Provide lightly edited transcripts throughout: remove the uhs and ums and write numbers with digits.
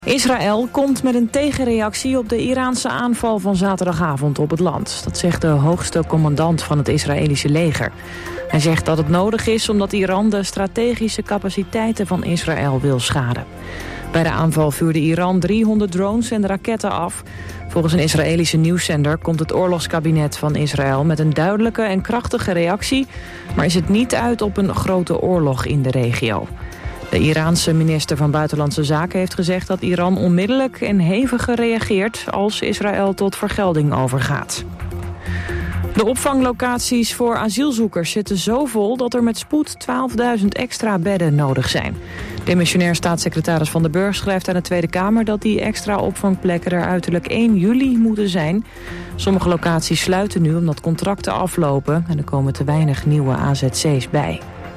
Israël komt met een tegenreactie op de Iraanse aanval van zaterdagavond op het land. Dat zegt de hoogste commandant van het Israëlische leger. Hij zegt dat het nodig is omdat Iran de strategische capaciteiten van Israël wil schaden. Bij de aanval vuurde Iran 300 drones en raketten af. Volgens een Israëlische nieuwszender komt het oorlogskabinet van Israël met een duidelijke en krachtige reactie, maar is het niet uit op een grote oorlog in de regio. De Iraanse minister van Buitenlandse Zaken heeft gezegd dat Iran onmiddellijk en heviger reageert als Israël tot vergelding overgaat. De opvanglocaties voor asielzoekers zitten zo vol dat er met spoed 12.000 extra bedden nodig zijn. Demissionair staatssecretaris Van den Burg schrijft aan de Tweede Kamer dat die extra opvangplekken er uiterlijk 1 juli moeten zijn. Sommige locaties sluiten nu omdat contracten aflopen en er komen te weinig nieuwe AZC's bij.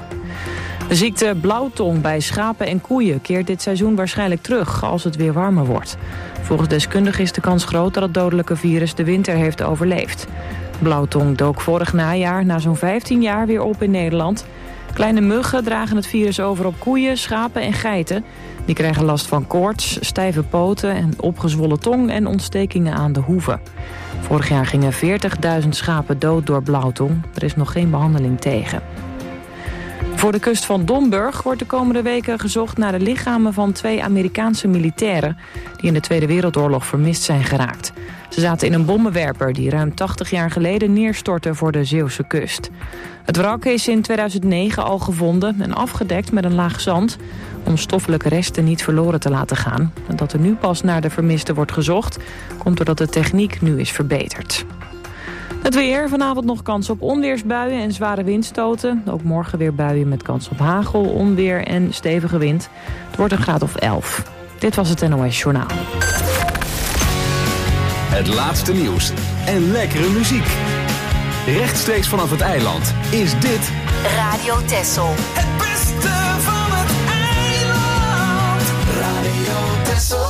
De ziekte blauwtong bij schapen en koeien keert dit seizoen waarschijnlijk terug als het weer warmer wordt. Volgens deskundigen is de kans groot dat het dodelijke virus de winter heeft overleefd. Blauwtong dook vorig najaar na zo'n 15 jaar weer op in Nederland. Kleine muggen dragen het virus over op koeien, schapen en geiten. Die krijgen last van koorts, stijve poten en opgezwollen tong en ontstekingen aan de hoeven. Vorig jaar gingen 40.000 schapen dood door blauwtong. Er is nog geen behandeling tegen. Voor de kust van Domburg wordt de komende weken gezocht naar de lichamen van 2 Amerikaanse militairen die in de Tweede Wereldoorlog vermist zijn geraakt. Ze zaten in een bommenwerper die ruim 80 jaar geleden neerstortte voor de Zeeuwse kust. Het wrak is in 2009 al gevonden en afgedekt met een laag zand om stoffelijke resten niet verloren te laten gaan. En dat er nu pas naar de vermisten wordt gezocht, komt doordat de techniek nu is verbeterd. Het weer, vanavond nog kans op onweersbuien en zware windstoten. Ook morgen weer buien met kans op hagel, onweer en stevige wind. Het wordt een graad of 11. Dit was het NOS Journaal. Het laatste nieuws en lekkere muziek. Rechtstreeks vanaf het eiland is dit Radio Texel. Het beste van het eiland. Radio Texel.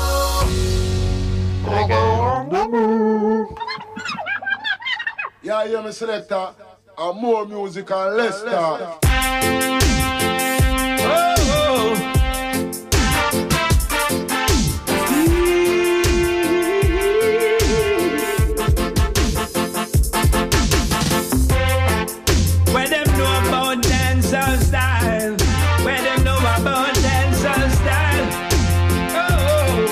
Yeah, you me selector. And more music and less talk. Where them know about dancehall style? Where them know about dancehall style? Oh,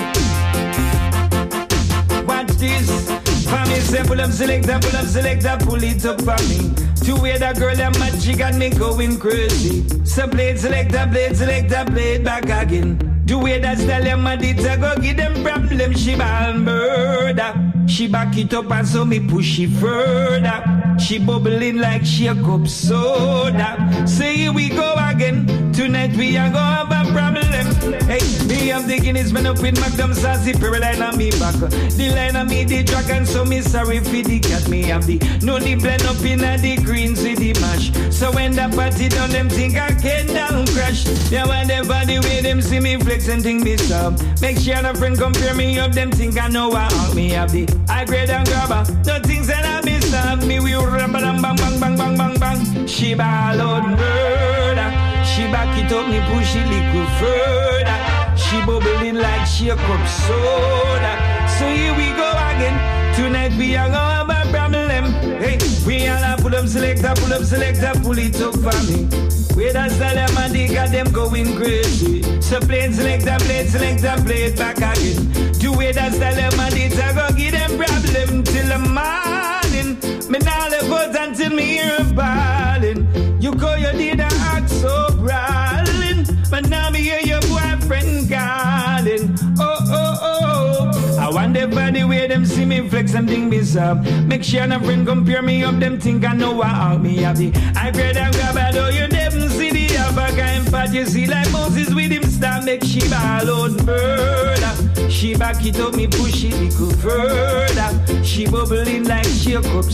watch this. For me, say pull up, selector, pull it up for me. To wear that girl and magic got me going crazy. So play it, selector, play it back again. The way that style them a did to go give them problem. She ball murder. She back it up and so me push it further. She bubbling like she a cup soda. So here we go again. Tonight we are gonna have a problem. Hey, me have the Guinness man up in Magnum Sassy Line on me back. The line on me the track and so me sorry for the cat. Me have the no the blend up in a the green city mash. So when the party done them think I can down crash. Yeah, whatever the way them see me flex and think me stop. Make sure a friend compare me up them think I know I me have the high grade and grabber. No things that I miss stop me we rubber bang bang bang bang bang bang. She ball out murder. She back it up me push it little further. She bubbling like she a cup soda. So here we go again. Tonight we are gonna have a problem. Hey, we all pull up selector, pull it up for me. Where that's the them and they got them going crazy. So play selector, play it back again. The way that's the them and they go give them problem till the morning. Me now live out until me hear a ballin'. You call your dinner act so brawling, but now me hear your boyfriend calling. Oh, oh, oh. I wonder by the way them see me flex and think me up. Make sure no friend compare me up, them think I know how me have the I grade and grab it, oh you never see the other kind part. You see like Moses with him start make she ball out murder. She back it up, me push it little further. She bubbling like she a cup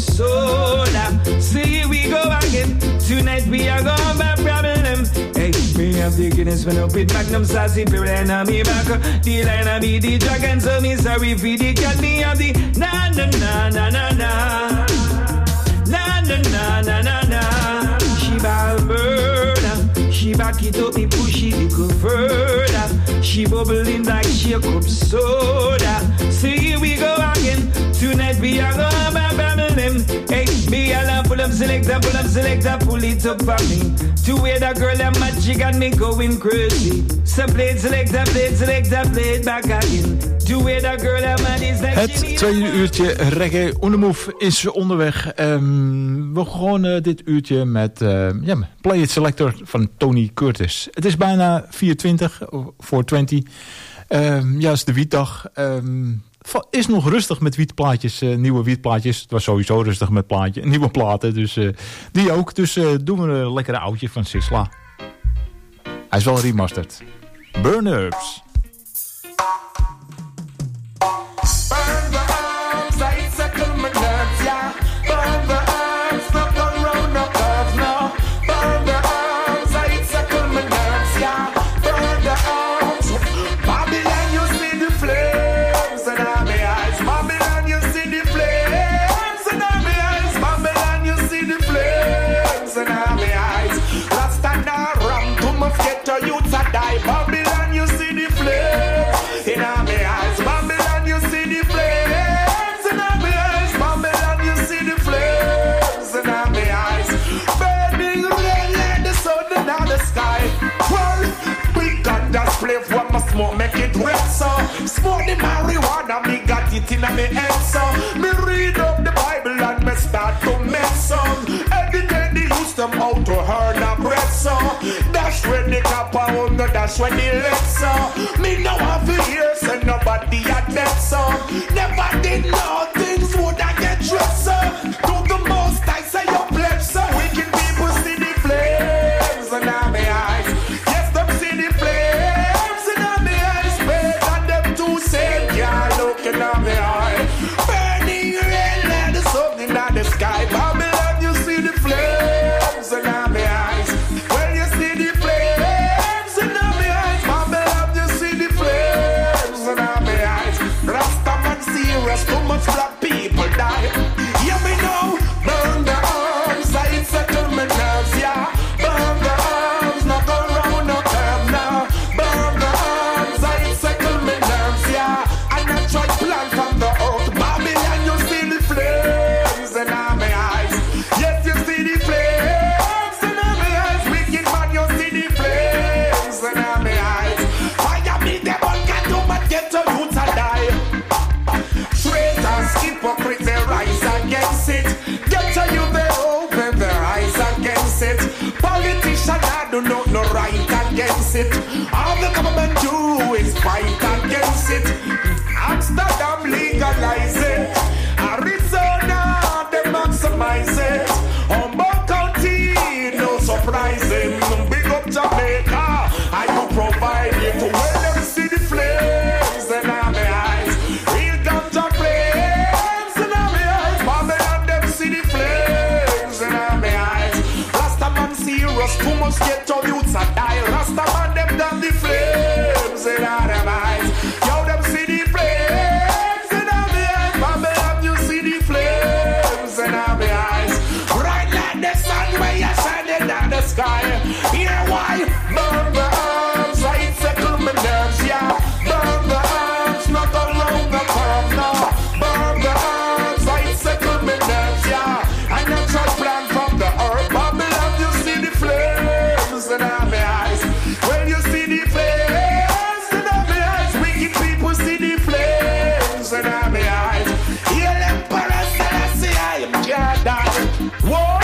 soda. So here we go again. Tonight we are gonna have a problem. Hey, me have the Guinness when up with Magnum Sassy Line on me back. The line on me the dragon, so me sorry for the cat. Me have the na na na na na na na na na na na na. She ball murder. She back it up, me push it little further. She bubbling like shake up soda. So here we go again. Tonight we are gonna have a problem. Hey, me all pull up selector, pull it up for me. To where the girl and magic got me going crazy. So play it, selector, play it back again. To where the girl and man is like. Het tweede uurtje reggae on the move is onderweg. We begonnen dit uurtje met Play It Selector van Tony Curtis. Het is bijna 4:20 voor 20. Ja, is de wietdag. Is nog rustig met wietplaatjes, nieuwe wietplaatjes. Het was sowieso rustig met nieuwe platen, dus die ook. Dus doen we een lekkere oudje van Sisla. Hij is wel remastered. Burn Ups. Babylon, you see the flames in our eyes. Babylon, you see the flames in our eyes. Babylon, you see the flames in our eyes. Burning red like the sun in the sky. Well, we got that spliff when my smoke make it red, so smoke the marijuana, me got it in my head, so me read up the Bible and me start to mess up. Every day they use them out to earn a bread, so dash when the copper on the dash when the legs, so me know how to hear, say nobody had that, so never did know things would I get dressed, so to the most I say your pledge, so wicked people see the flames in my eyes. Yes, them see the flames in my eyes. Better than them two same girl looking at me eye. Burning red like the sun in the sky. Babylon, you see the flames in my eyes. Well, you see the flames in my eyes. Babylon, you see the flames in my eyes. Rastaman serious, too much black people die. Hear me now, burn the arms, I settle my nerves, yeah. Burn the arms, not go round no curve now. Burn the arms, I settle my nerves, yeah. And I try plan from the earth. Babylon, you see the flames in my eyes. Yes, you see the flames in my eyes. Wicked man, you see the flames in my eyes. Fire me, the one can do but get to you to die. Traitors, hypocrites, they rise against it. Get to you, they open their eyes against it. Politicians, I do not know right against it. All the government do is fight against it. Amsterdam legalize it. Arizona, they maximize it. Humboldt County, no surprising. Big up Jamaica, I will provide it. Well, them see the flames in my eyes. Real ganja flames in my eyes. Babylon, them see the flames in my eyes. Rastaman serious, too much get to youths a die. Rastaman, them done the flames in their eyes. Yo, them see the flames in my eyes. Babylon, you see the flames in my eyes. Bright like the sun when you shining down the sky. Here why? Burn the arms, I settle my nerves, yeah. Burn the arms, not around the curve now. Burn the arms, I settle my nerves, yeah. And I try plan from the earth. Babylon, you see the flames in my eyes. Well, you see the flames in my eyes. Wicked people see the flames in my eyes. Heal Emperor Selassie, I am God. Whoa.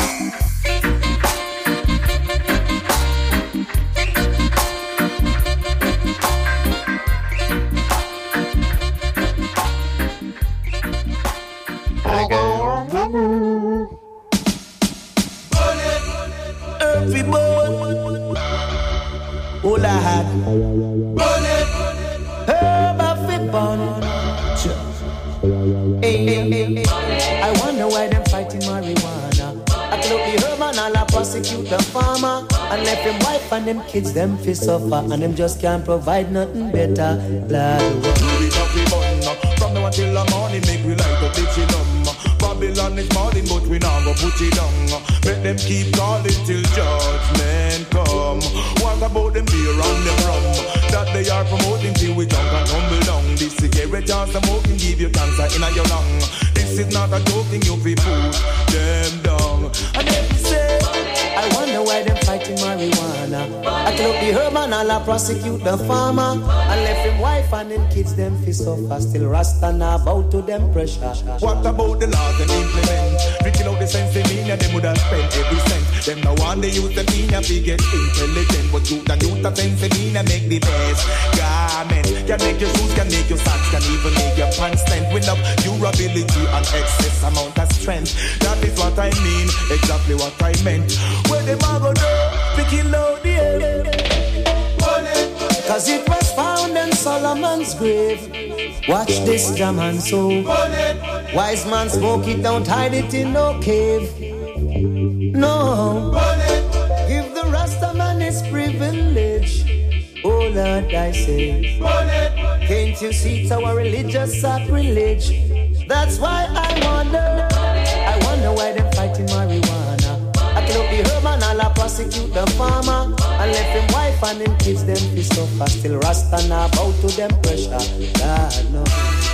Every bone, all I had. Herb of it bun. I wonder why them fighting marijuana. I cloak the herb and all I prosecute the farmer. And left them wife and them kids them fi suffer. And them just can't provide nothing better. From now until the morning, make we like to ditch it down. Babylon is calling, but we not go put it down. Let them keep calling till judgment come. One Talk about them beer and them rum that they are promoting till we drunk and tumble down. This cigarette and smoking give you cancer in your lung. This is not a joking, you feel put them down. And then we say, I wonder why them fighting marijuana. I cloak the herb and I'll prosecute the farmer. I left him wife and them kids them fi suffer. Still Rasta now bow to them pressure. What about the laws and implement? Freaking out the sense of meaning, them would have spent every cent. Them now want the youth of meaning to get intelligent. But youth and youth of sense of meaning make the best garment. Can make your shoes, can make your socks, can even make your pants tent. With enough durability and excess amount of strength. That is what I mean, exactly what I meant. Where them a go do, picking out the air. Cause it was found in Solomon's grave. Watch this jam and so wise man smoke it, don't hide it in no cave. No, give the Rasta man his privilege. Oh Lord, I say, can't you see it's our religious sacrilege? That's why I wonder why them fighting marijuana. I kill up the herb and I'll prosecute the farmer. I left him wife and him kids them fi suffer. Still Rasta now bow to them pressure. God no.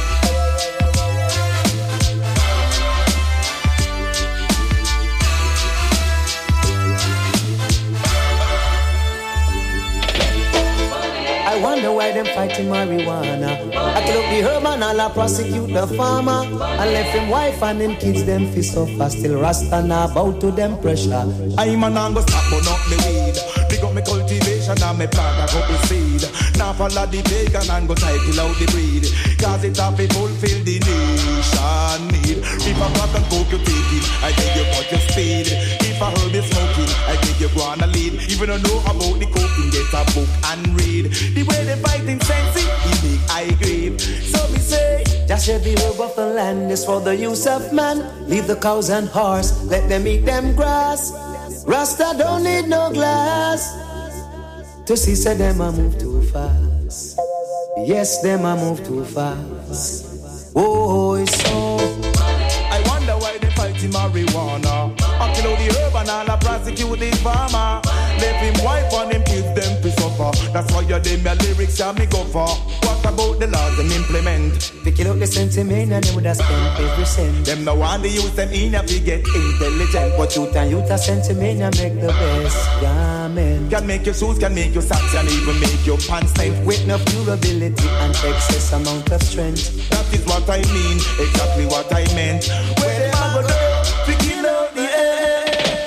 I wonder why them fighting marijuana. I kill up the herb and I'll prosecute the farmer. I left him wife and him kids them fi suffer. Still Rasta now bow to them pressure. I'm a man go stop but not the weed. Dig up me cultivation and me plant a couple seed. Now follow the pagan and go cycle out the breed. Cause it have to fulfill the nation need. If a crack and coke you take it, I think you cut your speed. If a herb is smoking, I think you go on a lead. Even though know about the coking, get a book and read. The way they fighting sensei, he big high grave. So me say, just every herb of the land is for the use of man. Leave the cows and horse, let them eat them grass. Rasta don't need no glass to see say them a move too fast. Yes, them a move too fast. Oh, so I wonder why they fighting marijuana. I kill out the herb and I'll prosecute the farmer. Left him wife and him kids them to suffer. That's why you them your lyrics and me go for. What about the laws them implement? They kill out the sentiment and they would have spent every cent. Them no want to use them in if you get intelligent. But youth and youth a sentiment and make the best garment. Can make your shoes, can make your socks, and even make your pants tight. With no durability and excess amount of strength. That is what I mean, exactly what I meant. Where them a go do, picking out the air.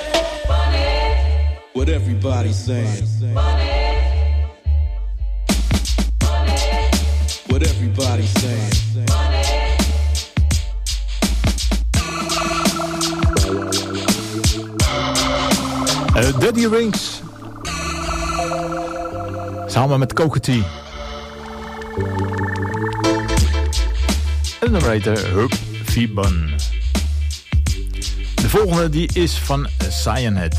What everybody's saying. What everybody's saying. Daddy Rings. Samen met Koketi. En dan heet Herb V. Bun. De volgende die is van Cyanide.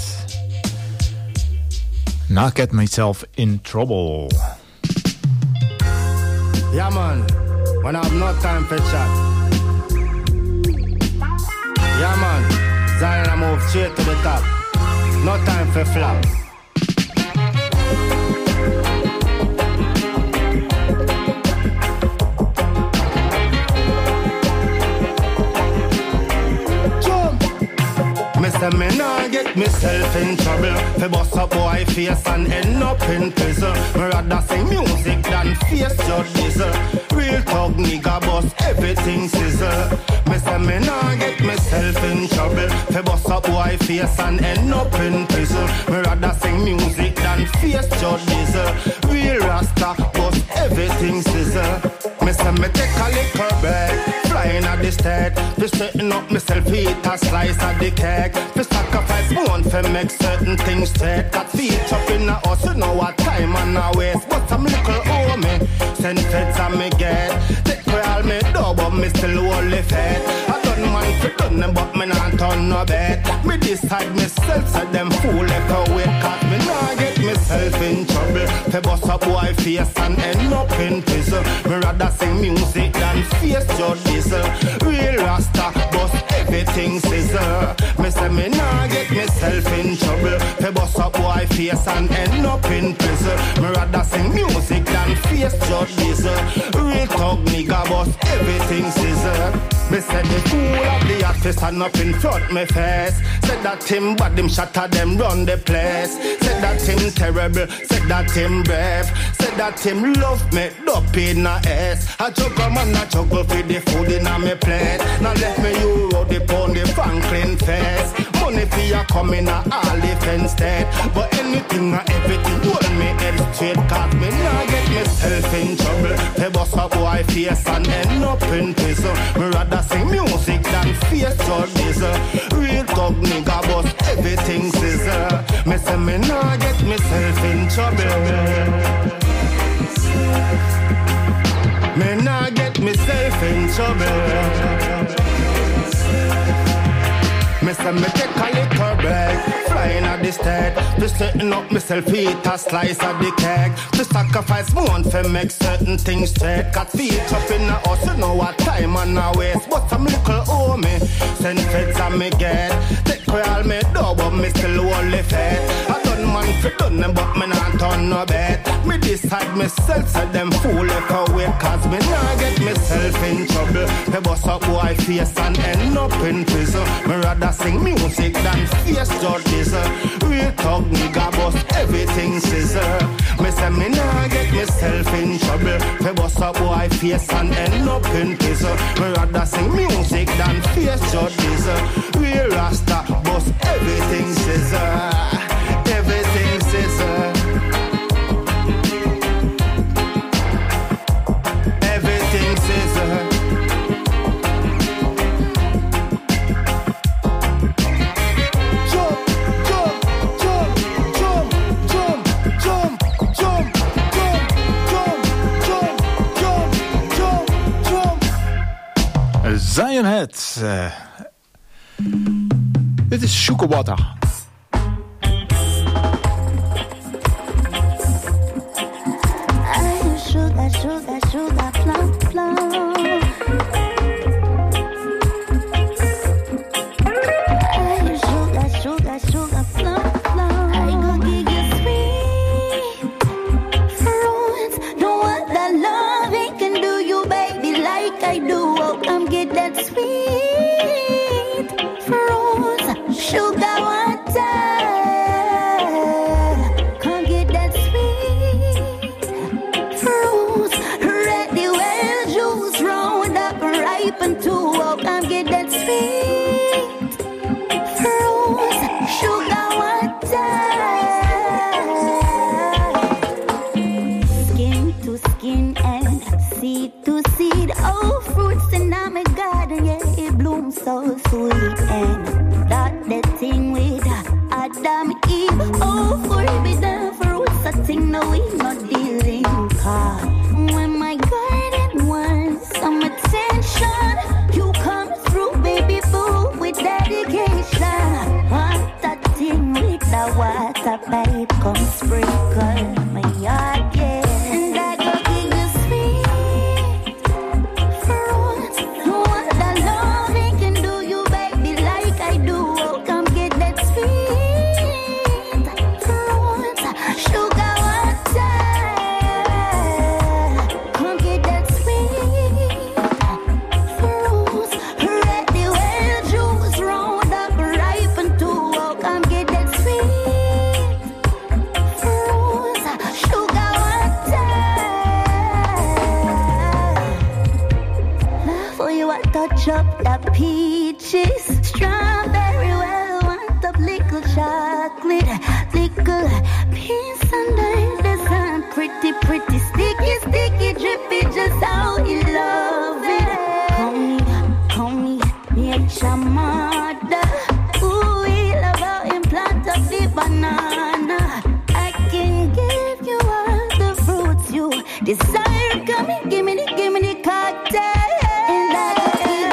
Now Get Myself in Trouble. Yeah man, when I have no time for chat. Yeah man, Zion I move straight to the top. No time for flop. Me say me nah get myself in trouble. Fi bust up boy face and end up in prison. Me rather sing music than face your diesel. Real talk nigga bust everything sizzle. Me say me nah get myself in trouble. Fi bust up boy face and end up in prison. Me rather sing music than face your diesel. Real rasta bust everything sizzle. Me say me take a little break. Flying at the state. Fi straighten up myself, eat a slice of the cake. Fi sacrifice one fi make certain things straight. Got feet up in the house, you know what time and a waste. But some little homie send feds and me get. Take away all me dough, but me still hold the fed. I done man fi done them, but me not turn no bet. Me decide myself, so them fool echo wait. Cause me nah get myself in trouble. Fi bust up boy face and end up in prison. Me rather sing music than face your diesel. Real rasta bust every everything scissor. Me say me nah get myself in trouble. Fi bust up boy face and end up in prison. Me rather sing music than face Judge Diesel. Real talk nigga bust everything scissor. Me say the fool of the artist stand up in front me face. Said that him bad him shatter them run the place. Said that him terrible, said that him brave. Said that him love me up in a ass. I juggle man I juggle for the food in a me plate. Now let me euro the pound the Franklin face. Money for ya come in a all defense state. But anything or everything hold me head straight. Cause me nah get myself in trouble. They bust up boy face and end up in prison. Me rather sing music than face Judge Diesel. Real talk nigga bust everything scissor. Me say me nah get myself in trouble. Me nah get myself in trouble. Me say me take a little break, flying at the state. To straighten up myself, eat a slice of the cake. To sacrifice one for make certain things straight. Got feet up in the house, you know what time and a waste. But some little homie, send feds and me get. Take all me do, but me still only fed. I done man for done them, but me not turn no bet. Me decide myself, so them fool if I wait. Cause me nah get myself in trouble. Me bust up boy face and end up in prison. Me rather sing music than face Judge Diesel. Real talk nigga bust everything scissor. Me say me nah get myself in trouble. Me bust up boy face and end up in prison. Me rather sing music than face Judge Diesel. Real Rasta bust everything scissor. Everything scissor. Everything scissor. Zion Head. Dit is Sukawata. Sugar, sugar, sugar, plum, plum. Sugar, sugar, sugar, plum, plum. I go give you sweet fruits. No other loving can do you, baby, like I do. Oh, come get that sweet fruits. Sugar water. Come get that sweet fruits. Ready well juice round up ripen too. Oh, come get that sweet fruits. Sugar water. Skin to skin and seed to seed. Oh, fruits in my garden, yeah, it blooms so sweet. And that the thing with Adam Eve. Oh, forbidden fruits, a thing no we not dealing. Cause when my garden wants some attention, you come through, baby boo, with dedication. Want that thing with the water pipe, come sprinkle my yard, yeah. And I go give you sweet fruits. No other loving can do you, baby, like I do. Oh, come get that sweet fruits. Sugar water. Come get that sweet fruits. Ready well juice round up ripen too. Oh, come get that sweet fruits. Sugar water. For you I touch up the peaches, strawberry, well, want up little chocolate, little peace under the sun, pretty, pretty, sticky, sticky, drippy, just how you love it. Call me, nature mother. Ooh, we love how implant of the banana. I can give you all the fruits you desire. Come and give me the cocktail. And I go give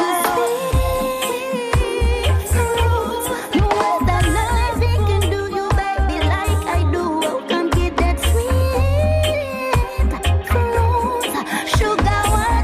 you sweet fruits. No other loving can do you, baby, like I do. Oh, come get that sweet fruits. Sugar water.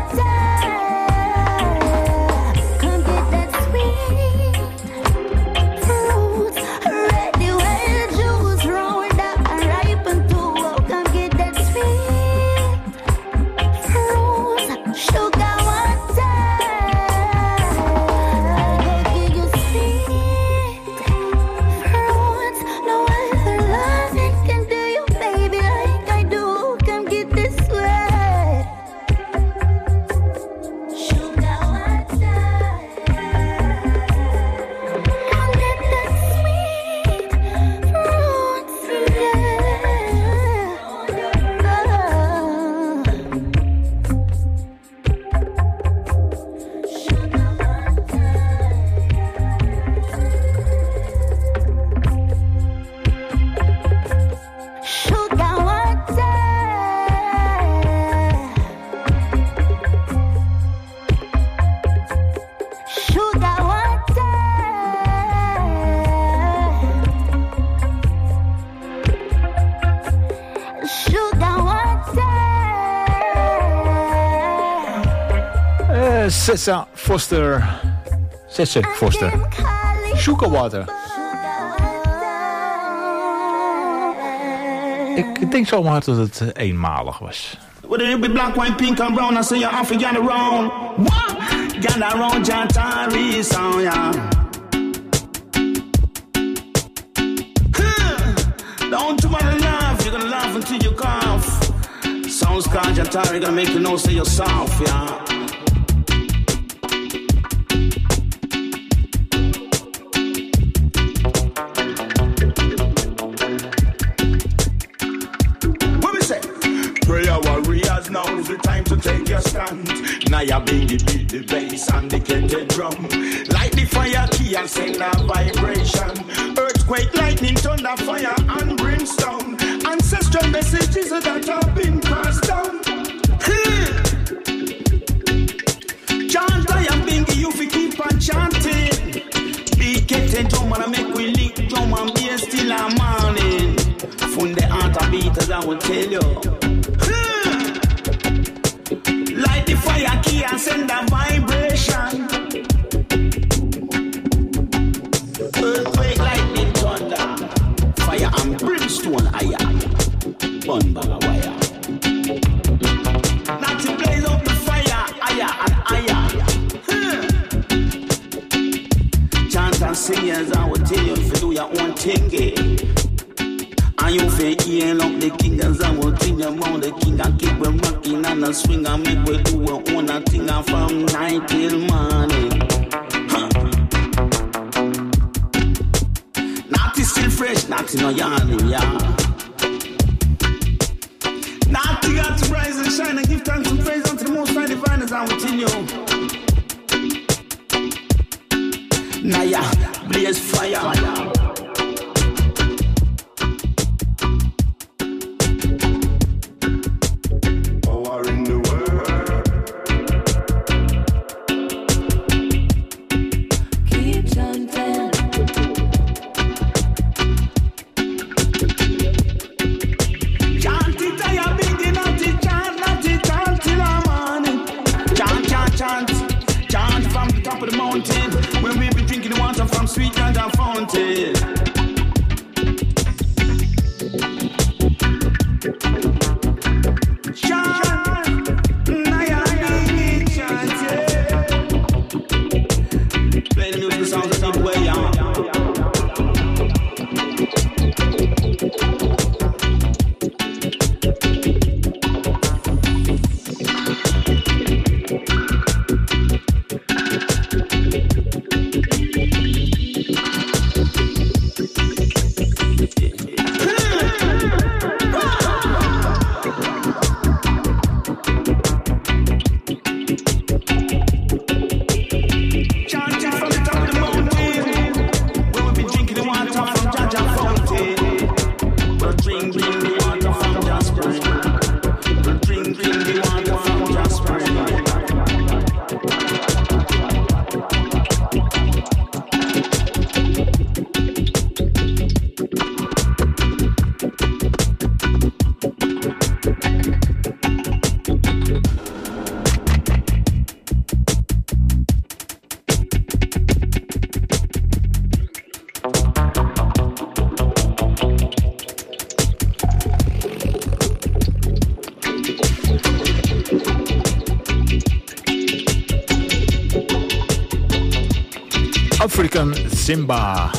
Sessa Foster. Sugar Water. Ik denk zomaar dat het eenmalig was. Well, there be black, white, pink and brown. I say you're off, you gather round. What? Gather round, Jantari sound, yeah. Don't you wanna laugh? You're gonna laugh until you cough. Sounds called Jantari, gonna make you know say you're soft, yeah. Now is the time to take your stand. Now you beat the bass and the kettle drum. Light the fire key and send a vibration. Earthquake, lightning, thunder, fire and brimstone. Ancestral messages that have been passed down. Chant I am being you fi keep on chanting. Beat kettle drum and make we lick drum and bass till a morning. From the heart of beaters I will tell you. Fire key and send a vibration. Earthquake, lightning, thunder. Fire and brimstone, higher. Bun bag of wire. Not to blaze up the fire, higher and higher. Chant and singers, I will tell you if you do your own thing. And you feel heal up the king as I will think about the king and keep them rocking and a swing and make we do our own thing from night till morning. Naughty still fresh, naughty no yarning, yeah. Naughty got to rise and shine and give thanks and praise unto the most high divine as I will tell you. Now yeah, blaze fire. African Simba.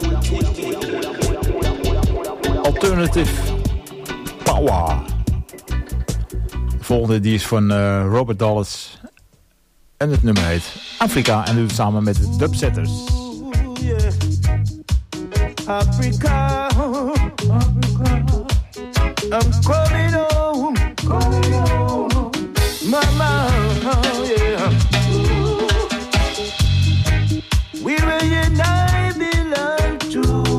Alternative Power. De volgende die is van Robert Dulles. En het nummer heet Afrika. En doet het samen met de Dubsetters. Africa, Africa, I'm coming home, mama, yeah. Where you and I belong to,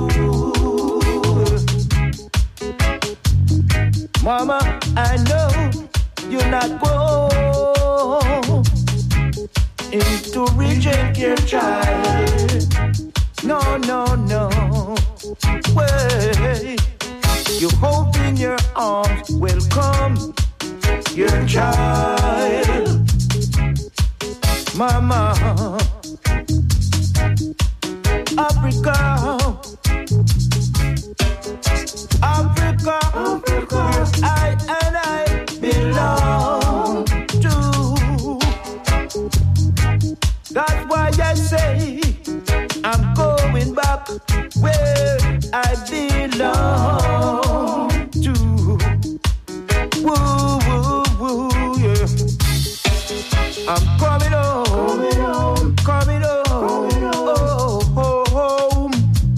mama, I know you're not going to reject your child. No, no, no. Way, you hope in your arms welcome your child. Mama, Africa, Africa, Africa, I and I belong to. That's why I say I'm going back where I belong to. Woo, woo, woo, yeah. I'm coming home, coming home, oh, home.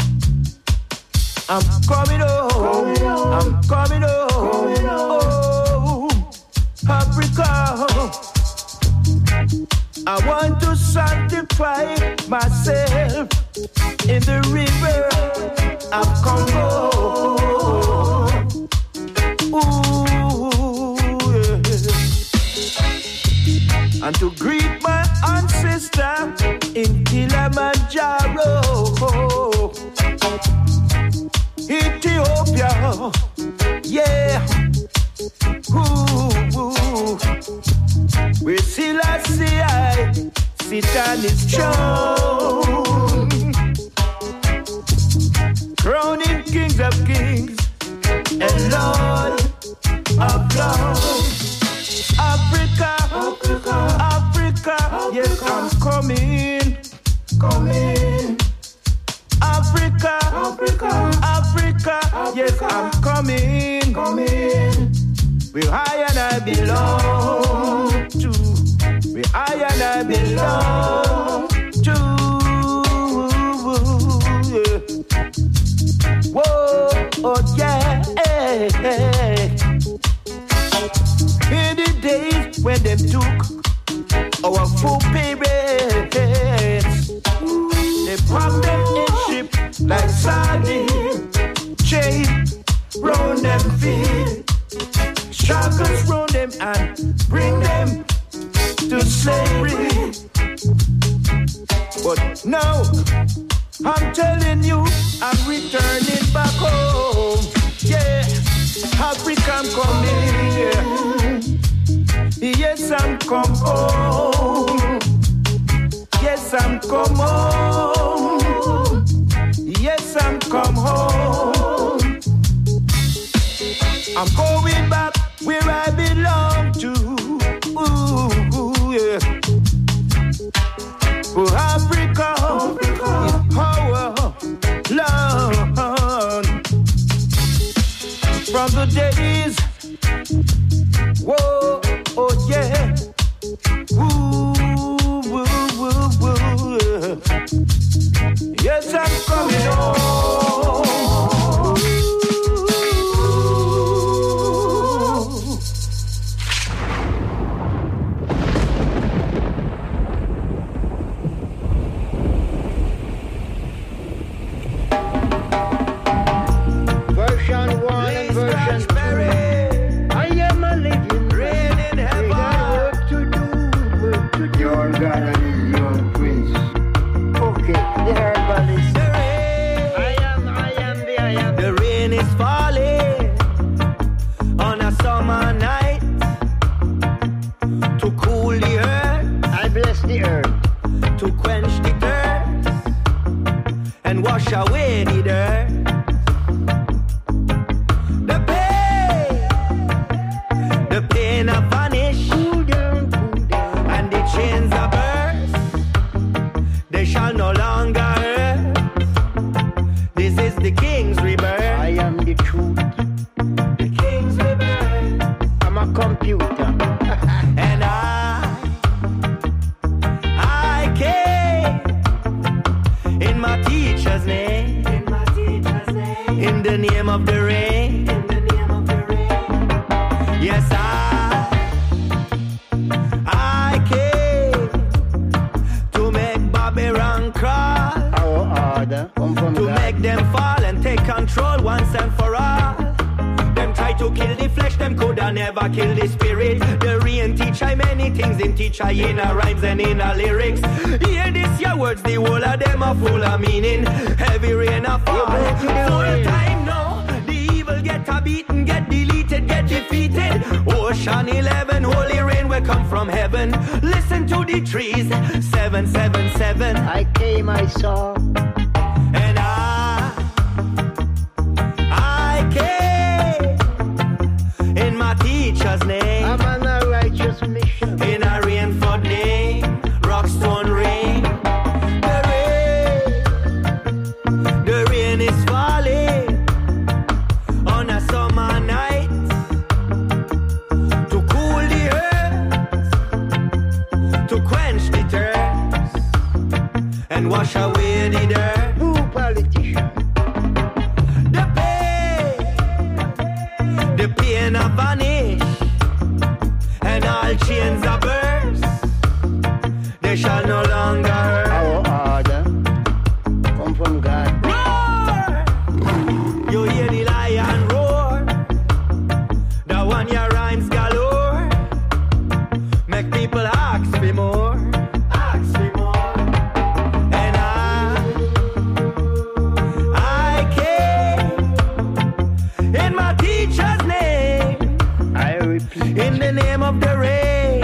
I'm coming home, I'm coming home, Africa. I want to sanctify myself in the river of Congo. Ooh, yeah. And to greet my ancestor in Kilimanjaro, Ethiopia, yeah. Ooh, we still see I sit on his throne, crowning kings of kings and Lord of lords. Africa, Africa, Africa, yes, I'm coming, coming. Africa, Africa, Africa, yes, I'm coming, coming. Where I and I belong to, where I and I belong to. Yeah. Whoa, oh yeah. In the days when them took our full parents, they packed them in ship like sardines, chain round them feet. Shackles round them and bring them to slavery. But now, I'm telling you, I'm returning back home. Yeah, Africa, I'm coming. Yeah. Yes, I'm come home. Yes, I'm come home. Yes, I'm come home. I'm going back where I belong to. Ooh, yeah. For Africa, Africa is our land. From the days, whoa, oh yeah. Ooh, woo, woo, woo, yeah. Yes, I'm coming home. Version 1 and version 2. I am a living rain in heaven. Work to do. Your God and his young prince. Okay, the herbalist. The rain. I am. The rain is falling on a summer night to cool the earth. I bless the earth. To quench the thirst and wash away the dirt. The pain have vanished, Cool down. and the chains are burst. They shall no longer hurt. This is the King's rebirth. I am the truth. The King's rebirth. I'm a computer. And I came in my teacher's name. In the name of the rain. Yes, I came to make Babylon crawl. Our order come from To God. make them fall and take control once and for all. Them try to kill the flesh, them coulda never kill the spirit. The rain teach I many things, in teach I in a rhymes and in a lyrics. Hear this, your words, the whole of them are full of meaning. Heavy rain a fall, full time now. The evil get a beaten, get deleted, get defeated. Oh, Ocean 11, holy rain will come from heaven. Listen to the trees, 777. I came, I saw. And I came in my teacher's name. I'm on a righteous mission. In a Rainford name, Rockstone rain. The rain is falling on a summer night to cool the earth, to quench the thirst, and wash away the dirt. Who politician? The pain a vanish, and all chains are burst. They shall no longer hurt. Our order come from God. Roar! You hear the lion roar. The one your rhymes galore. Make people ask for more. Ask for more. And I came in my teacher's name. I repeat. In the name of the rain.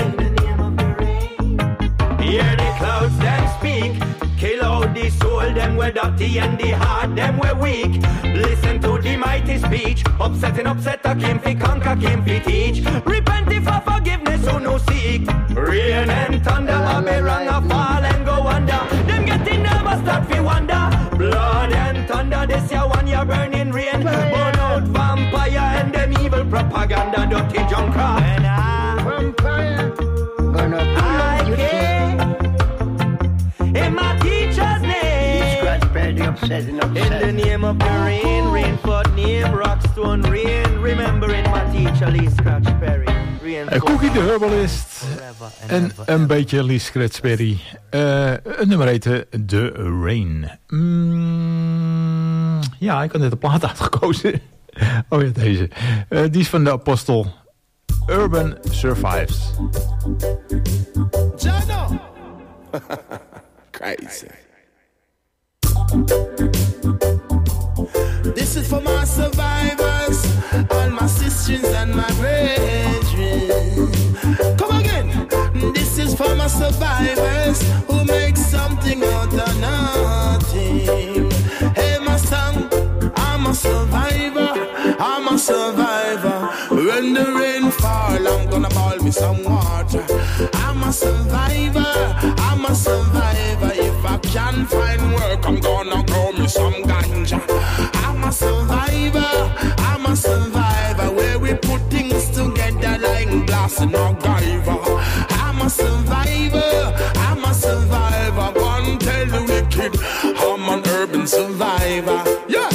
Hear the clouds them speak. Kill out the soul, them were dirty, and the heart, them were weak. Listen to the mighty speech. Upsetter came fi conquer, came fi teach. Repent if for forgiveness who no seek. Rain and thunder, Babylon a fall and go under. Them getting nervous, start fi wonder. Blood and thunder, this year one year burning rain. Burn out vampire and them evil propaganda, dirty junker. And Vampire, gonna pull I up your came in my teacher's name. Scratch Perry upsetting In the name of the rain, Rainford name, Rockstone rain. Remembering my teacher Lee Scratch Perry. Cookie de Herbalist en een beetje Lee Scratch Perry. Het nummer heette The Rain. Ja, ik had net een plaat uitgekozen. Oh ja, deze. Die is van de Apostel. Urban Survives. Jano. Crazy. This is for my survivors, all my sisters and my brethren. Come again. This is for my survivors who make something out of nothing. Hey, my son, I'm a survivor. I'm a survivor. When the rain fall, I'm gonna boil me some water. I'm a survivor. I'm a survivor. If I can't find work, I'm gonna grow me some ganja. I'm a survivor. I'm a survivor. Where we put things together like glass and MacGyver. I'm a survivor. I'm a survivor. One tell the wicked, I'm an urban survivor. Yeah.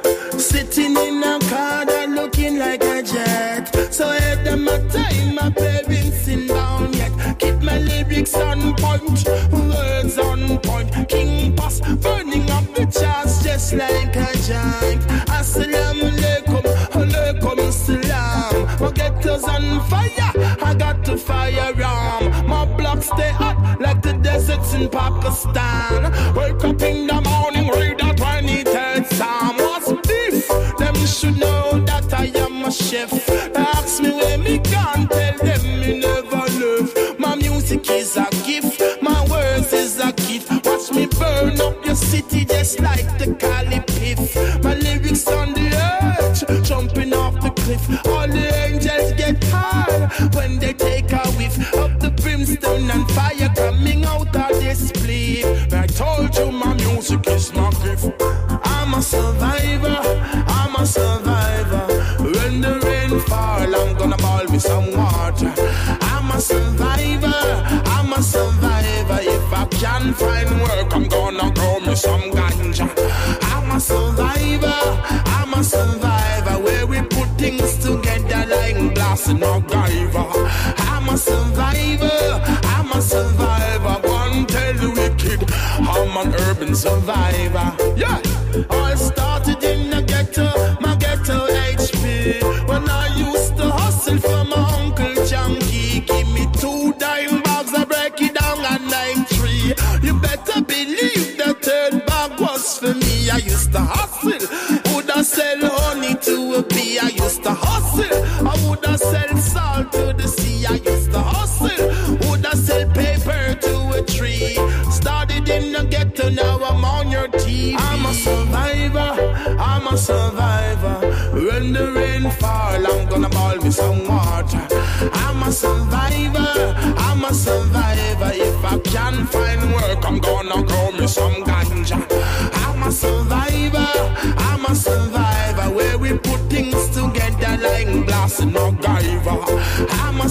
Sitting in a car that looking like a jet. So at the time my parents in down yet. Keep my lyrics on point, words on point. King Boss burning up the charts just like a giant. Assalamu alaikum, alaikum salam. My ghetto's on fire, I got the firearm. My blocks stay hot like the deserts in Pakistan. Wake up in the morning, read the 23rd Psalm. What's this? Them should know that I am a chef. Ask me where me gone, tell them me never left. My music is a gift, my words is a gift. Watch me burn up your city just like the Cali Piff. My lyrics on the edge, jumping off the cliff. All the angels get high when they take a whiff of the brimstone and fire coming out of this split. I told you my music is my gift. I'm a survivor, I'm a survivor. When the rain fall, I'm gonna boil me some water. I'm a survivor, I'm a survivor. If I can't find work, I'm gonna grow me some ganja. I'm a survivor, I'm a survivor. Where we put things together like glass and MacGyver. I'm a survivor, I'm a survivor. One tell the wicked, I'm an urban survivor. Yeah, all started in the ghetto, my ghetto HP. When I used to hustle for my uncle Junkie, give me 2 dime bags, I break it down at 9.3. You better believe the 3rd bag was for me. I used to hustle, would I sell honey to a bee? I used to hustle, I would I sell salt to ghetto, now I'm on your TV. I'm a survivor. When the rain fall, I'm gonna ball me some water. I'm a survivor. If I can't find work, I'm gonna grow me some ganja. I'm a survivor. Where we put things together like glass and MacGyver. I'm a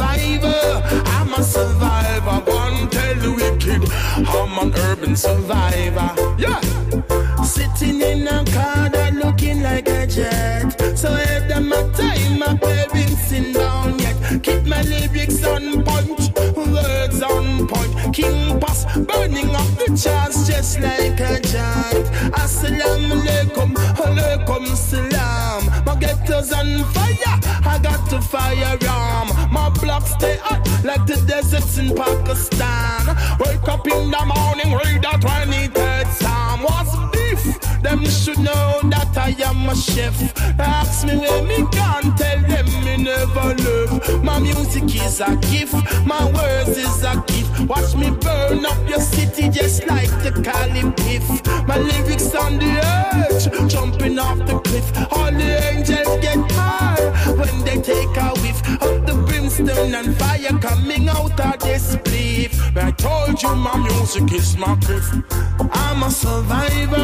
survivor. One tell the wicked, I'm an urban survivor. Yeah. Sitting in a car that looking like a jet. So every my time I play rinsing down yet. Keep my lyrics on point, words on point. King Boss burning up the charts just like a giant. Assalamu alaikum, alaikum salam. My ghetto's on fire, I got to fire ram. My blocks stay hot like the deserts in Pakistan. Wake up in the morning, read the 23rd Psalm. What's beef? Them should know that I am a chef. Ask me where me can't tell them me never live. My music is a gift, my words is a gift. Watch me burn up your city just like the Caliph. My lyrics on the edge, jumping off the cliff. All the angels get high when they take a whiff of the brimstone and fire coming out of this spliff. But I told you my music is my gift. I'm a survivor.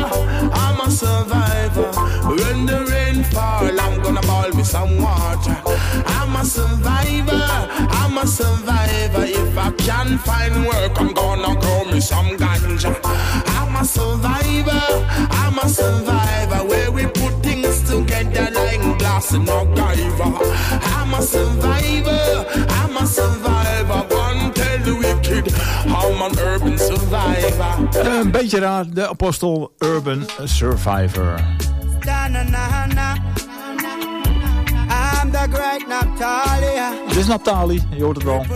When the rain fall, I'm gonna ball with some water. I'm a survivor. If I can't find work, I'm gonna grow me some ganja. I'm a survivor. Where we put things together like glass and MacGyver. I'm a survivor. One tell the wicked, I'm an urban survivor. Een beetje raar, de apostel Urban Survivor. I'm the great Naphtali. Dit is Naphtali, je hoort het wel.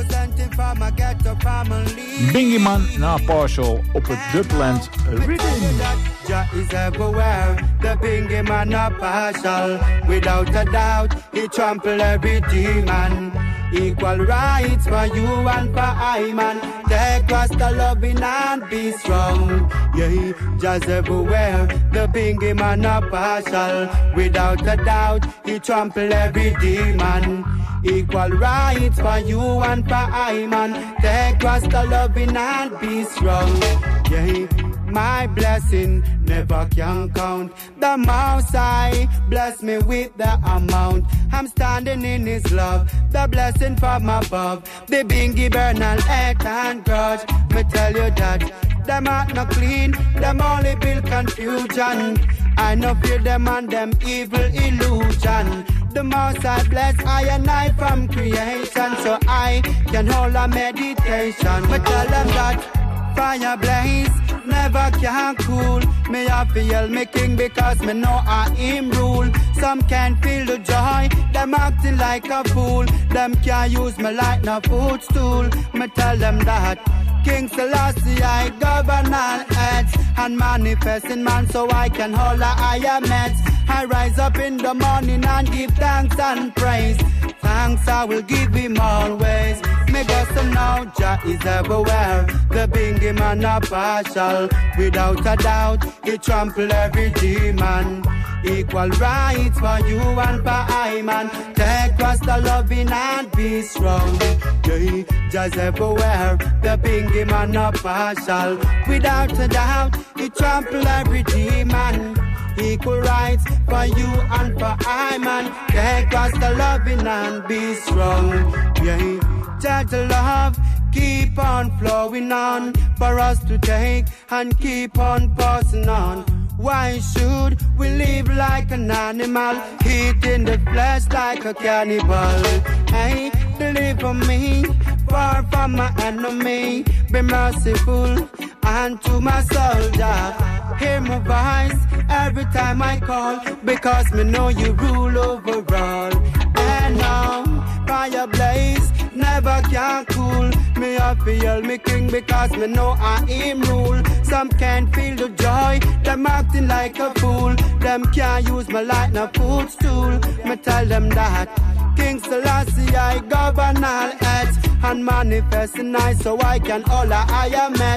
Bingy Man na Partial op het Dubland Rhythm. Jah is everywhere, the Bingy Man na Partial. Without a doubt, he trample every demon. Equal rights for you and for I, man. Take us the loving and be strong. Yeah, just everywhere, the Bingy Man na partial. Without a doubt, he trample every demon. Equal rights for you and for I, man. Take us the loving and be strong. Yeah. My blessing never can count. The Most High bless me with the amount. I'm standing in His love, the blessing from above. The Bingy Bernal hate and grudge. Me tell you that them heart not clean, them only build confusion. I no fear them and them evil illusion. The Most High bless I and I from creation, so I can hold a meditation. Me tell them that fire blaze never can cool. Me I feel me king because me know I him rule. Some can't feel the joy, them acting like a fool. Them can't use me like no footstool. Me tell them that King Selassie I govern all heads and manifest in man so I can hold a higher meds. I rise up in the morning and give thanks and praise. Thanks I will give him always. Me got some now, Jah is everywhere. The Bingy Man a partial. Without a doubt, he trample every demon. Equal rights for you and for I, man. Take us the loving and be strong. Yeah, Jah's everywhere. The Bingy Man a partial. Without a doubt, he trample every demon. Equal rights for you and for I, man. Take us the loving and be strong. Yeah, Judge love keep on flowing on for us to take and keep on passing on. Why should we live like an animal, eating the flesh like a cannibal? Hey, deliver me far from my enemy. Be merciful unto my soldier. Hear my voice every time I call, because me know you rule over all. And now fire blaze never can cool. Me I feel me king because me know I him rule. Some can't feel the joy, them acting like a fool. Them can't use me like no footstool. Me tell them that King Selassie I govern all heads and manifest in I so I can all a higher meds.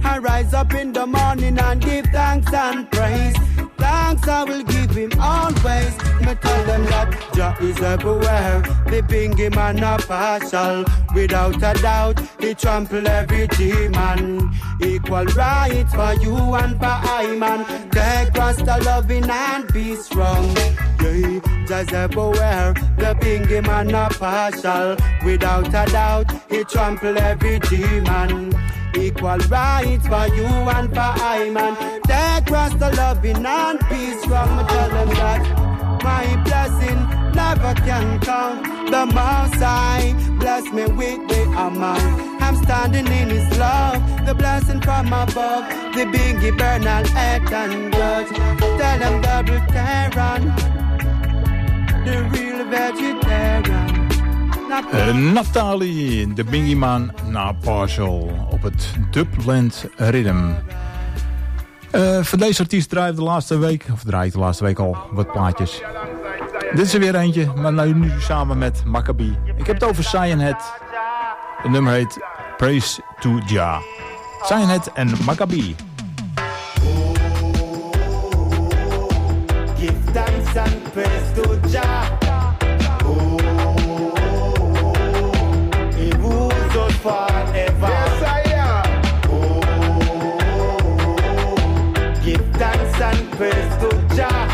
I rise up in the morning and give thanks and praise. Thanks I will give him always. Me tell them that Jah is everywhere. The bingy man a partial. Without a doubt, he trample every demon. Equal rights for you and for I, man. Take Rasta loving and be strong. Yeah, Jah's everywhere. The bingy man a partial. Without a doubt, he trample every demon. Equal rights for you and for I, man. Take Rasta loving and peace from me. Tell them that my blessing never can count. The Most High bless me with the amount. I'm standing in His love, the blessing from above. The big eternal earth and blood. Tell them double terror, the real vegetarian. Naftali, de Bingy Man na Partial op het Dubland Rhythm. Voor deze artiest draai ik de laatste week al wat plaatjes. Dit is er weer eentje, maar nu samen met Maccabi. Ik heb het over Zionhead. Het nummer heet Praise to Jah. Zionhead en Maccabi. Give thanks and praise to Jah. Forever. Yes, I am. Give thanks and praise to Jah.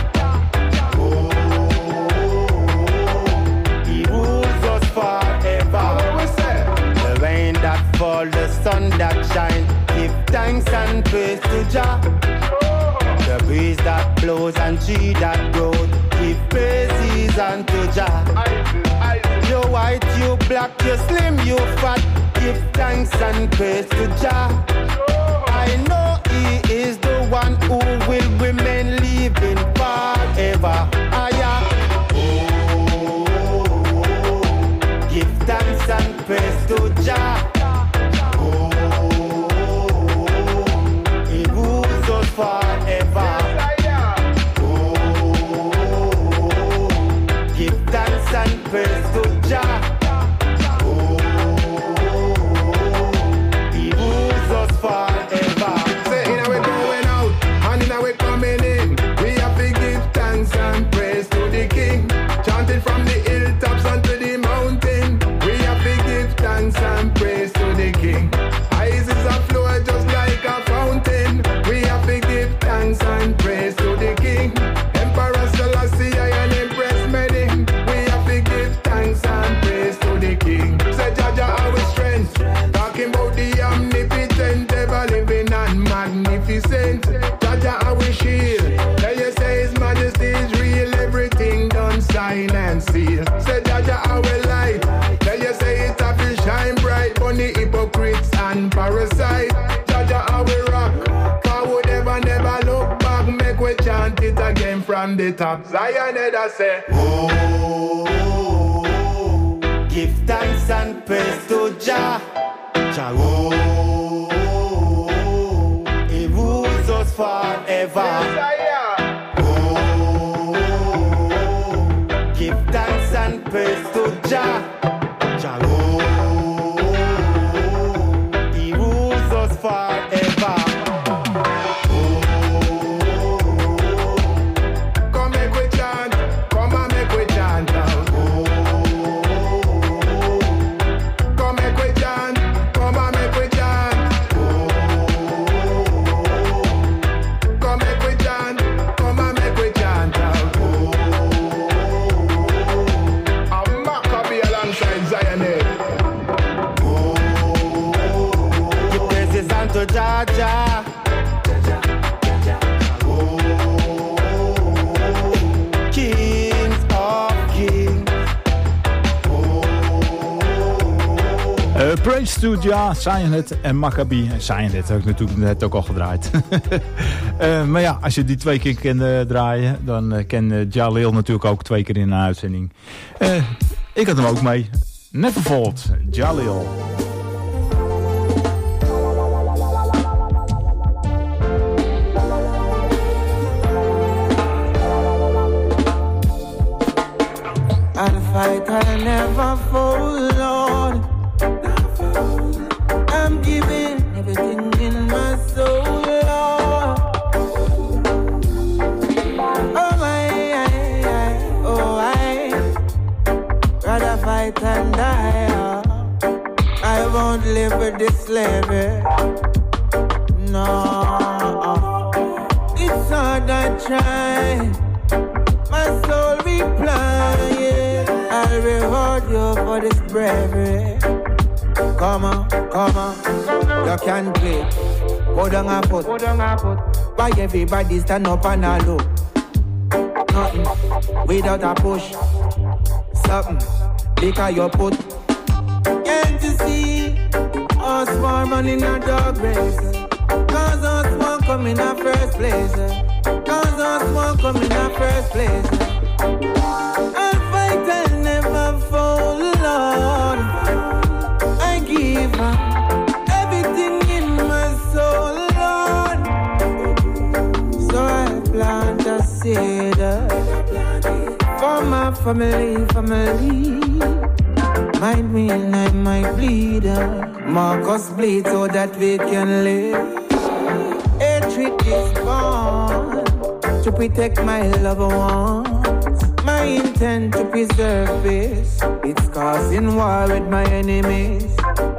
He rules us forever. The rain that fall, the sun that shine. Give thanks and praise to Jah. The breeze that blows and tree that grows. Give praises unto Jah. You white, you black, you slim, you fat. Give thanks and praise to Jah. I know He is the one who will remain living forever. Give thanks and praise to Jah. He rules us forever. Give thanks and praise to Jah. From the hilltops onto the mountain, we have to give thanks and praise to the King. Eyes is a flow just like a fountain. We have to give thanks and praise to the King. Emperor Selassie and Empress Mary, we have to give thanks and praise to the King. Say Jah Jah our strength, talking about the omnipotent, ever living and magnificent. Jah Jah our shield, tell you say His Majesty is real, everything done sign and seal. Say Jah Jah our light, tell you say it have to shine bright on the hypocrites and parasite. Jah Jah our rock, forward ever never look back. Make we chant it again from the top. Zionhead I say, oh, give thanks and praise to Jah. Jah, oh, He rules us forever. Give thanks and praise to Jah. Jah, oh, He rules us forever. Come make we chant, come and make we chant now. Come make we chant, come and make we chant. Come make we chant, come and make we chant now. Give praises unto Jah Jah. Kings of kings. Praise to Jah, Zionhead en Maccabi. Zionhead heb ik natuurlijk net ook al gedraaid. Maar ja, als je die 2 keer kan draaien, dan ken Jalil natuurlijk ook 2 keer in een uitzending. Ik had hem ook mee. Neverfold, Jalil. I'll fight, I'll never fold, Lord. I'm giving everything in my bravery. Come on, you can play. Go down a foot. Why everybody stand up and a look? Nothing without a push. Something because you put. Can't you see us farming in a dog race? Cause us won't come in a first place. Cause us won't come in a first place. I'll fight and never fall, Lord. I give up everything in my soul, Lord. So I plant a seed for my family. Might mean I might bleed. Marcus bleed so that we can live. Hatred is born to protect my loved ones. My intent to preserve peace. It's causing war with my enemies.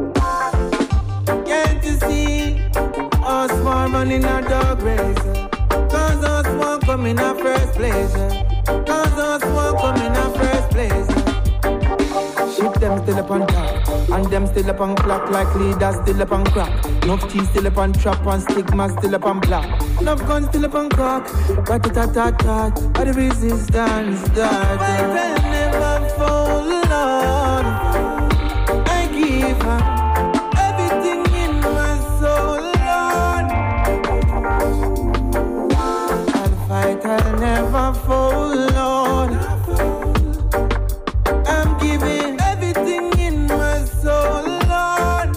Can't you see us farming in a dog race? Cause us won't come in a first place. Cause us won't come in a first place. Ship them still up on top, and them still up on clock like leaders still up on crack. Enough cheese still up on trap, and stigma still up on black. Enough guns still up on cock, rat-a-tat-tat-tat, and the resistance that I will never fall, Lord. I give up everything in my soul, Lord. I'll fight, I'll never fall, Lord. I'm giving everything in my soul, Lord.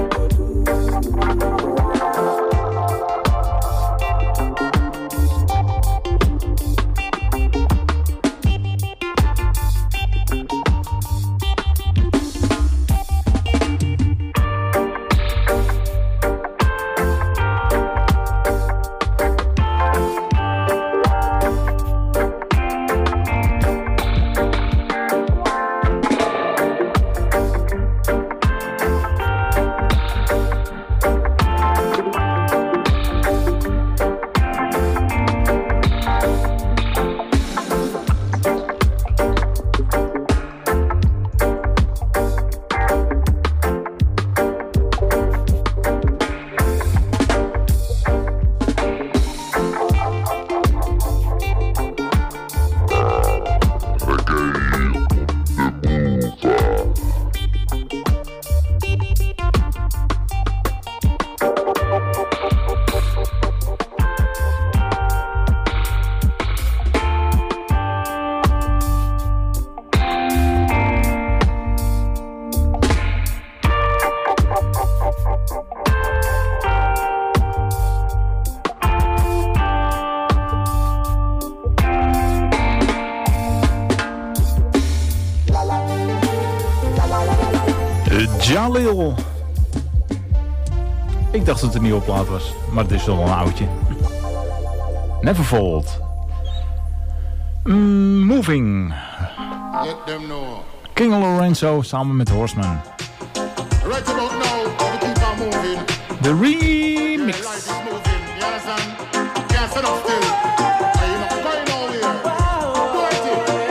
Jalil. Ik dacht dat het een nieuwe plaat was, maar het is wel een oudje. Neverfold. Moving. Let them know. King Lorenzo samen met Horseman. Right about now, we keep on moving. The remix. Your life is moving, you understand? Can't sit up still. You're not going nowhere. Do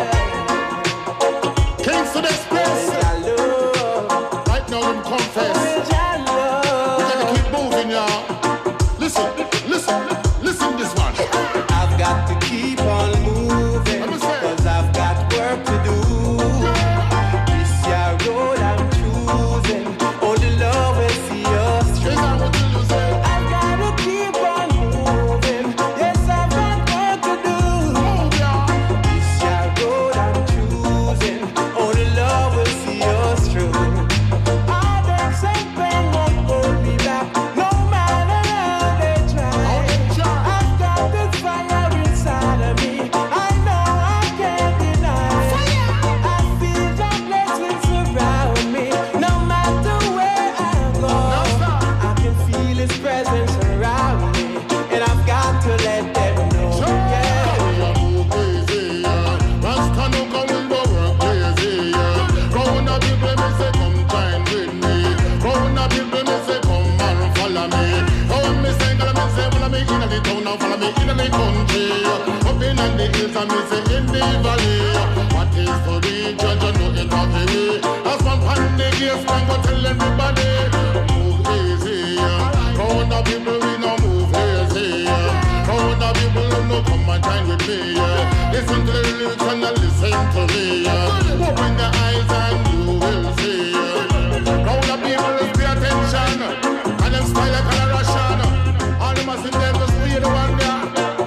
it. Kings to this place. Right now, them confess. We gotta keep moving, y'all. Listen this one. I've got to keep on moving, cause I've got work to do. This year road I'm choosing, oh the Lord will see us through. I've got to keep on moving, yes I've got work to do. This year road I'm choosing, oh the Lord will see us through. All them something won't hold me back, no matter how they try. I've got this fire inside of me, I know I can't deny. I feel your blessings surround me, no matter where I go. I can feel His presence around me, and I've got to let them know. Rasta no come will go work crazy, yeah. Round a people me say come join with me. Round a people me say come and follow me. Round me say gonna me say follow me inna the town and follow me inna the country. Up inna the hills and me say in the valley. What is to be judge and know it of me. As one pan Yes, man, go tell everybody, move easy. How the people we no move easy. How the people no come and join with me. Listen to the lyrics and listen to me. Open the eyes and you will see. How the people pay attention. And them style like a Russian. All them must them just be the one there.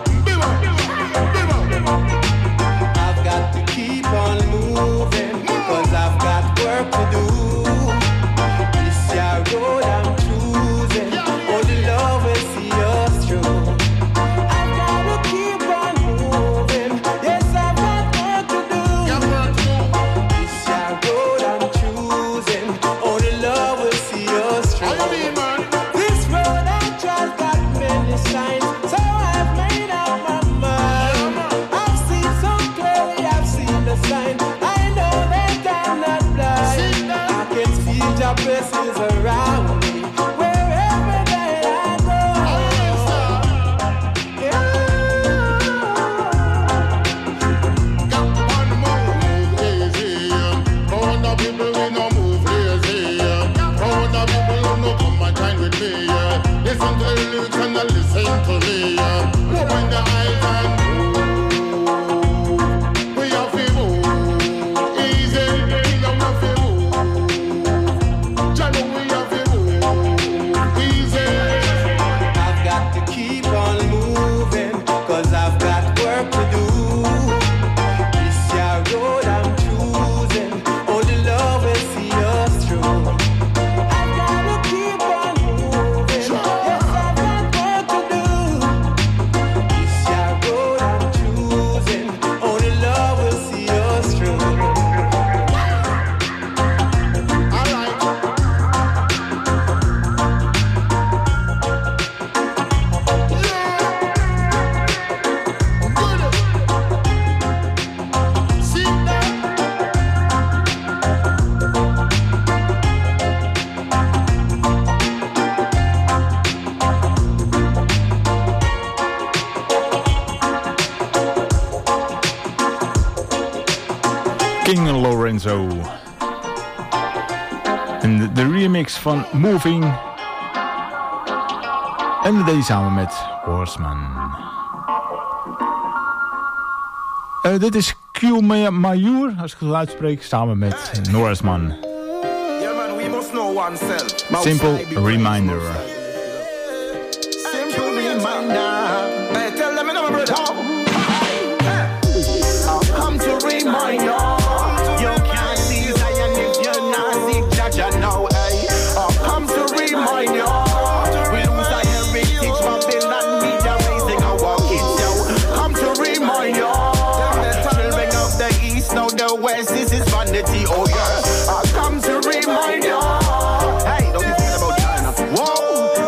I've got to keep on moving, cause I've got work to do. This your road I'm choosing, oh the Lord will see us through. I've got to keep on moving, yes I've got work to do. This your road I'm choosing, oh the Lord will see us through. This road I tried got many signs, so I've made up my mind. I've seen so clearly, I've seen the sign. I know that I'm not blind. I can feel your blessings around me wherever that I go. Move easy. How the people we no move lazy. How the people no come and join with me. Listen to the lyrics and listen to me. Open the eyes and move. We have to move easy. We have to move. Jah know we have to move easy. I've got to keep on moving, cause I've got work to do. This your road I'm choosing, oh the Lord will see us through. I've got to keep on moving, yes I've got work to do. This your road I'm choosing, oh the Lord will see us through. King Lorenzo. En de remix van Moving. En dat deed hij samen met Horseman. Dit is Q Major, als ik het goed uitspreek, samen met Norrisman. Yeah, man, we must know oneself. Simple Reminder. Simple reminder. Hey, tell them, my brother. I've come to remind you. You can't see Zion if you're not sick, Jaja now, hey. I've come to remind you. We lose our heritage, Babylon media raising our kids, yo. Come to remind you. Children of the east, now the west, this is vanity, oh yeah. I've come to remind you. Hey, don't be thinking about China. Whoa,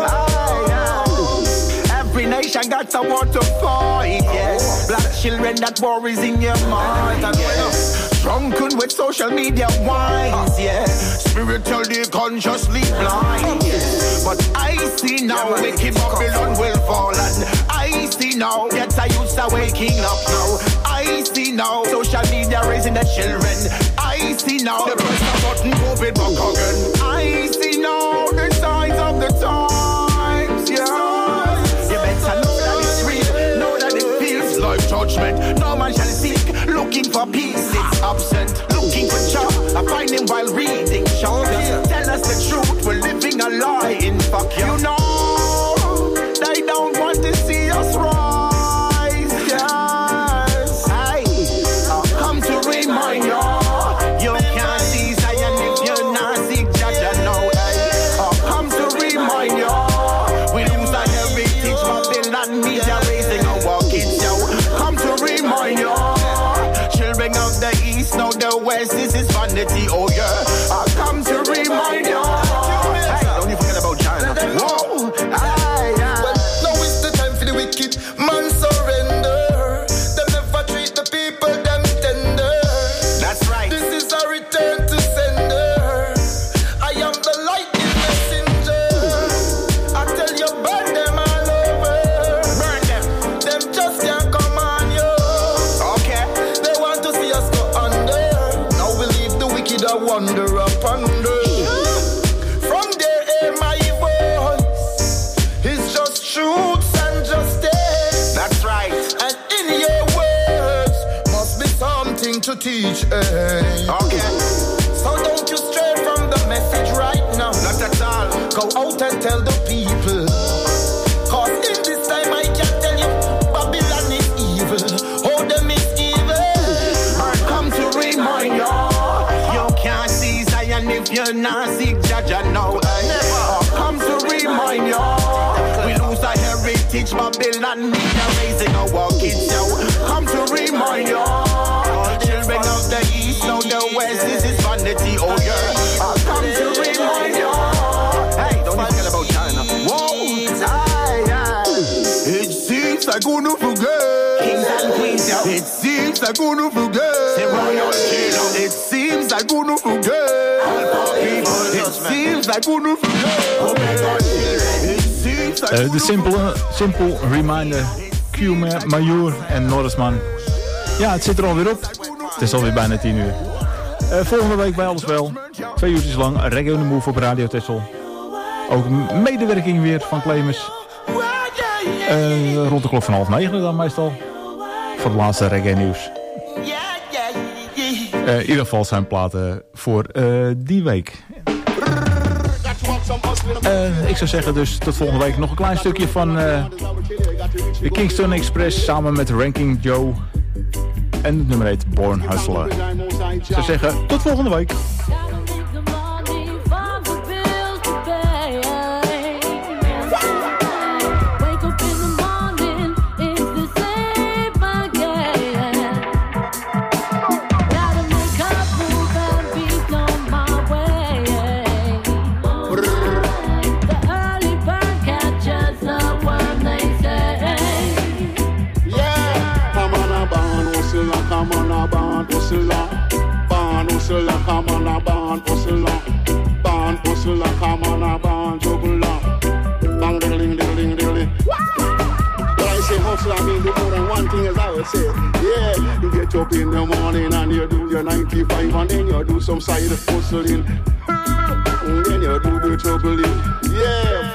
every nation got a war to fight, yes. Black children, that war is in your mind, yes. Drunken with social media wines, yeah. Spiritually, consciously blind, yes. But I see now, wicked Babylon will fall, and I see now, that I used to waking up now. I see now, social media raising the children. I see now, the press a button, move it back again. I see now, the signs of the times, yeah. You better know that it's real, know that it feels like judgment. No man shall seek, looking for peace, it's absent. Looking for job, I find him while reading shoulders. Tell us the truth, we're living a lie. In fact, you know, they don't want to see us rise. Yes, I've come to remind you. You can't see Zion if you're not sick, Jaja now. I've come to remind you. We lose our heritage, Babylon media raising our kids, yo. Come to remind you. Children of the east, now the west, this is vanity, oh yeah. I've come to remind you. Hey, don't you forget about China. Whoa, well, now is the time for the wicked man surrender. Them never treat the people them tender. That's right. This is a return to sender. I am the lightning messenger. I tell you, burn them all over. Burn them. Them just can't come on you. Okay. They want to see us go under. Now we leave the wicked a wander up under. teach. Okay. So don't you stray from the message right now. Not at all. Go out and tell the people. Cause in this time I can tell you, Babylon is evil. Oh, them is evil. I come to remind you, you can't see Zion if you're not sick, Jaja now. I come to remind you, we lose our heritage, Babylon need a raising our kids, yo. Come to remind you, children of the east, now the west, this is vanity, oh yeah. I come to remind you, hey, don't forget about China. Whoa, it seems like gonna forget. Kings and queens, yo. It seems like gonna forget. It seems like gonna forget. It seems like gonna forget. De simpel reminder, Q Major en Norrisman. Ja, het zit er alweer op. Het is alweer bijna 10 uur. Volgende week bij Alles Wel. 2 uurtjes lang Reggae on the Move op Radio Texel. Ook medewerking weer van Clemens. Rond de klok van 8:30 dan meestal. Voor het laatste reggae nieuws. In ieder geval zijn platen voor die week. Ik zou zeggen dus tot volgende week nog een klein stukje van de Kingston Express samen met Ranking Joe. En het nummer heet Born Hustler. Ik zou zeggen tot volgende week. Come on a band hustler, come on a band juggler, bang diddling diddling diddling. When I say hustler, I mean do more than one thing, as I would say. Yeah, you get up in the morning and you do your 95 and then you do some side hustling, and then you do the juggling. Yeah.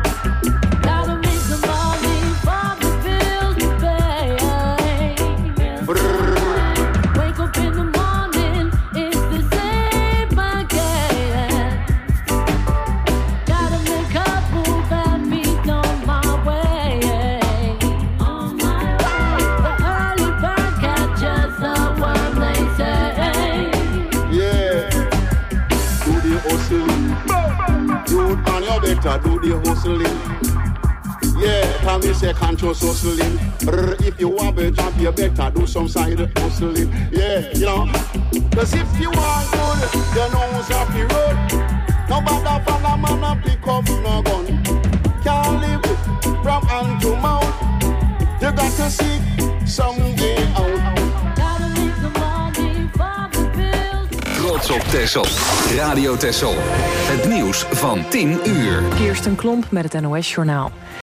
Do the hustling. Yeah, come me say conscious hustling. If you want a job, you better do some side hustling. Yeah, you know. Cause if you want good, you know who's off the road. Nobody follow man and pick up no gun. Can't live from hand to mouth. You got to seek some way out. Trots op Texel. Radio Texel. Het nieuws van 10 uur. Kirsten Klomp met het NOS-journaal.